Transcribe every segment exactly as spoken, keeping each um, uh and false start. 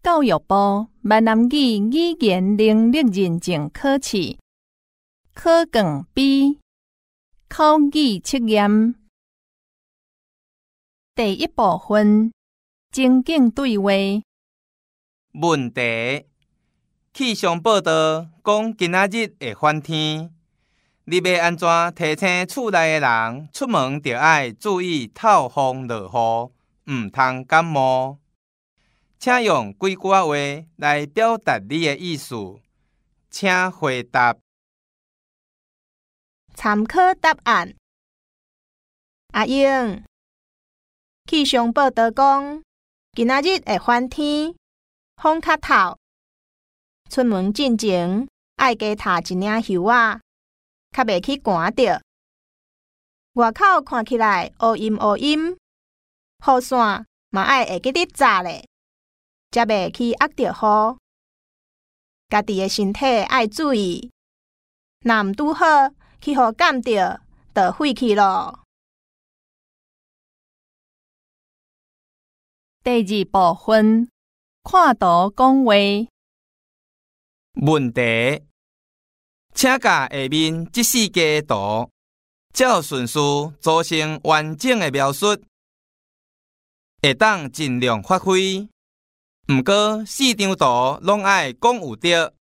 教育部闽南语语言能力认证考试考卷 B 口语测验第一部分情景对话问题：气象报道讲今仔日会反天，你要安怎提醒厝内的人出门就要注意透风落雨，唔通感冒？请用几句话来表达你的意思，请回答。 参考答案。阿英，气象报道讲，今仔日会反天，风较透。出门进前，爱加踏一领袖仔，较袂去寒着。外口看起来乌阴乌阴，雨伞嘛爱会记得扎咧，才袂去压着雨。家己的身体爱注意，若毋拄好去互感着，就废去咯。 第二部分看图讲话问题：请甲下面这四张图照顺序组成完整的描述，会当尽量发挥。毋过四张图拢爱讲有对。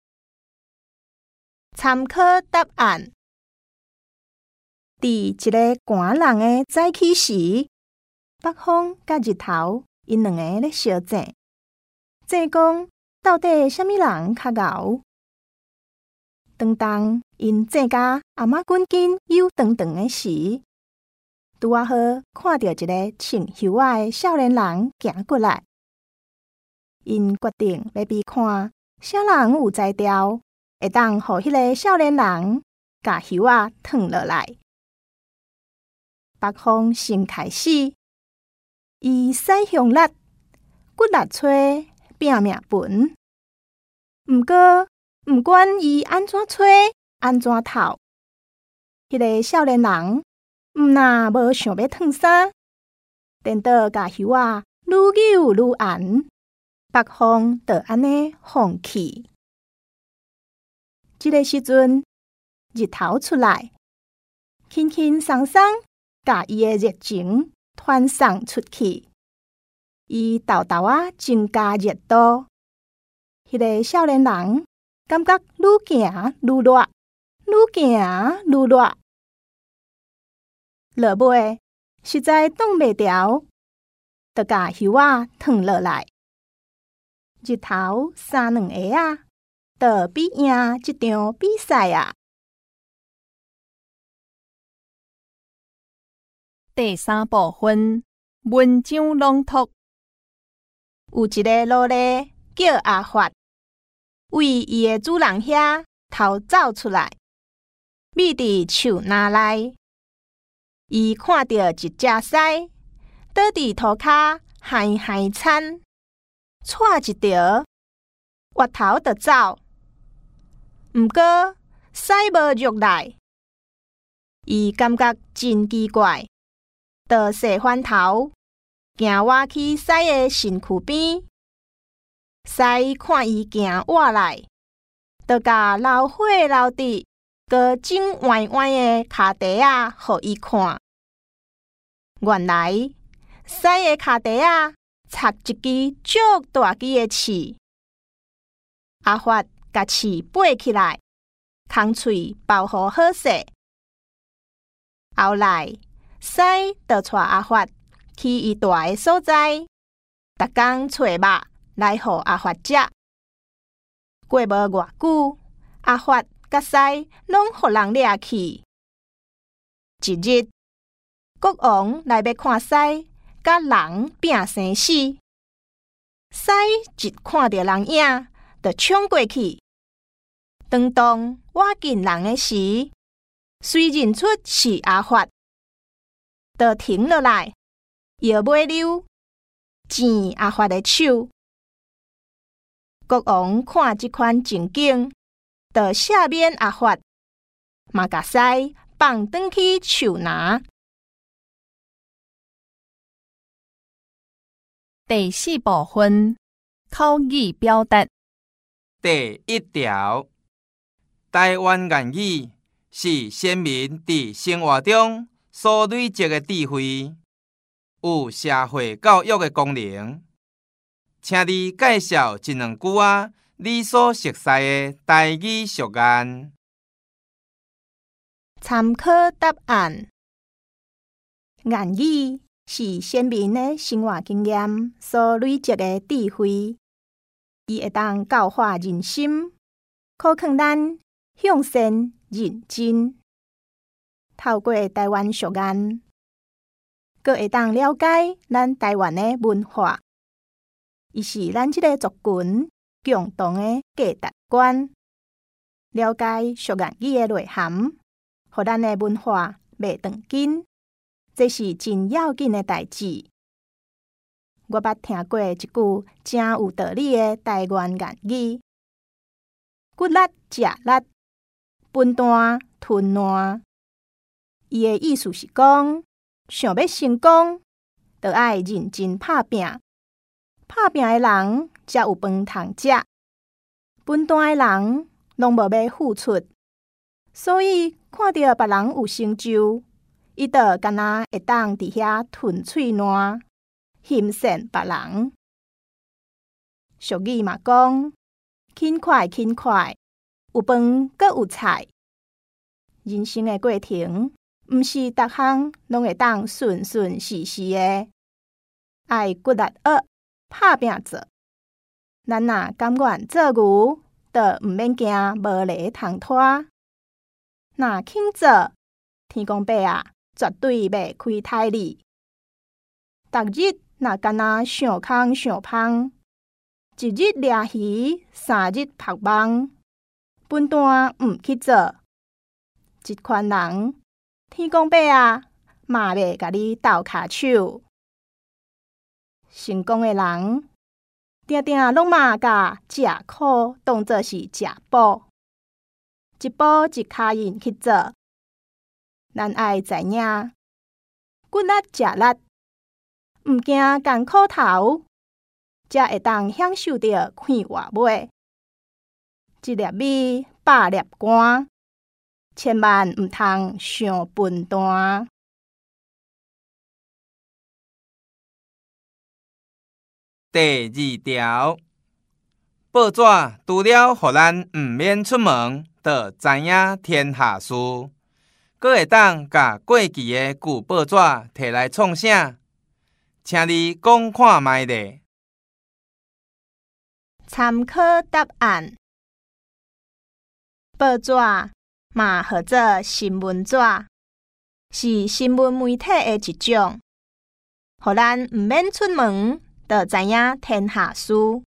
参考答案。伫一个寒冷的早起时，北风甲日头因两个咧相争，争讲到底啥物人较牛？当当因争甲阿妈滚紧又长长的时，拄啊好看到一个穿袖仔的少年人行过来，因决定要比看啥人有才调，会当互迄个少年人甲袖仔脱落来。北风先开始，伊驶向力，骨力吹，拼命奔。毋过，毋管伊安怎吹，安怎透，迄个少年人毋若无想要脱衫，颠倒甲袖仔愈扭愈红，北风就安尼放弃。这个时阵，日头出来，轻轻松松甲伊的热情传送出去，伊豆豆啊增加热度。迄个少年人感觉愈行愈热，愈行愈热，落尾实在挡袂牢，就甲袖仔脱落来。日头三两下啊，就比赢这场比赛啊！ 第三部分文章朗读。 有一个奴隶叫阿发，为伊的主人遐逃走出来，秘伫树林内。伊看到一只狮倒伫涂骹，嗨嗨惨，踹一条，滑头就走。毋过狮无入来，伊感觉真奇怪。就细翻头，行挖去狮的身躯边。狮看伊行挖来，就甲老火老弟个整歪歪的骹底仔，互伊看。原来狮的骹底仔插一支足大支的刺。阿发甲刺拔起来，空喙包好好势。后来狮就带阿发去伊住的所在，逐工找肉来互阿发食。过无偌久，阿发甲狮拢互人掠去。一日，国王来要看狮甲人拼生死，狮一看到人影，就冲过去。当当挖紧人的时，虽认出是阿发，就停落来，摇尾溜，剪阿发的手。国王看这款情景，就赦免阿发，嘛甲狮放转去树林。 第四部分口语表达。 第一条，台湾言语是先民伫生活中所累积的智慧，有社会教育的功能。请你介绍一两句仔你所熟悉的台语俗谚。 参考答案：言语是先民的生活经验所累积的智慧，伊会当教化人心，可劝咱向善认真。透过台湾俗谚，阁会当了解咱台湾的文化，伊是咱即个族群共同的价值观。了解俗谚语的内涵，互咱的文化袂断紧，这是真要紧的代志。我捌听过一句真有道理的台湾谚语：骨力食力，分担吞烂。伊的意思是讲，想要成功，就爱认真拍拼。拍拼的人才有饭通食，分担的人拢无要付出，所以看到别人有成就，伊就干那会当伫遐吞喙烂，欣赏别人。俗语嘛讲，轻快轻快，有饭阁有菜。人生的过程，毋是逐项拢会当顺顺时时的，爱骨力学，拍拼做。咱若甘愿做牛，就毋免惊无犁通拖。若肯做，天公伯啊，绝对袂开刣你。逐日若干那想空想芳，一日掠鱼，三日曝网，分担毋去做，一款人，天公伯啊，嘛袂甲你斗骹手。成功的人，定定拢嘛甲食苦当作是食补，一步一脚印去做。咱爱知影，骨力食力，毋惊艰苦头，才会当享受到快活尾。一粒米，百粒汗，千万毋通伤分担。 第二条，报纸除了互咱毋免出门，就知影天下事，阁会当甲过去的旧报纸摕来创啥？请你讲看卖咧。 参考答案：报纸嘛号做新闻纸，是新闻媒体的一种，互咱毋免出门，就知影天下事。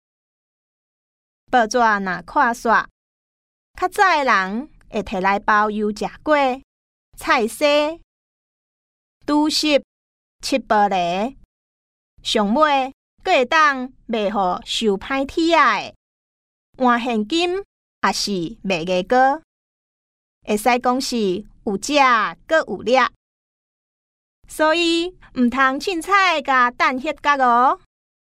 报纸若看煞，较早的人会摕来包油食果、菜膽、拄湿、切玻璃，上尾阁会当卖互受歹体仔的，换现金也是卖价高，会使讲是有食阁有掠，所以毋通凊彩甲等迄角哦。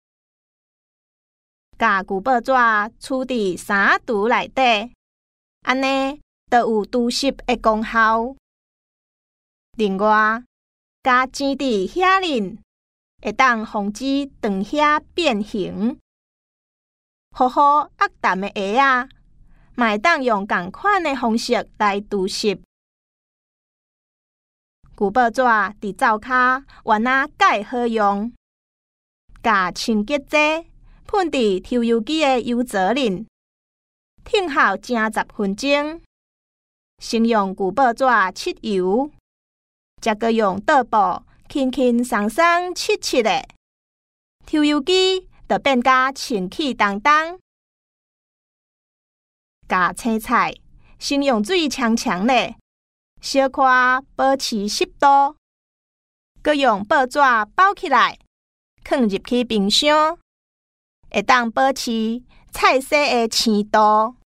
甲旧报纸储伫衫橱内底，安尼就有除湿的功效。另外，加钱伫遐面，会当防止长遐变形。好好压淡的鞋啊，嘛会当用同款的方式来除湿。旧报纸伫灶骹原啊介好用，加清洁剂喷伫抽油机的油槽里，停候正十分钟。先用旧报纸漆油，再搁用倒布轻轻松松漆漆的，抽油机就变甲清气当当。加青菜，先用水呛呛的，小可保持湿度，搁用报纸包起来，放入去冰箱。会当保持菜色的鲜度。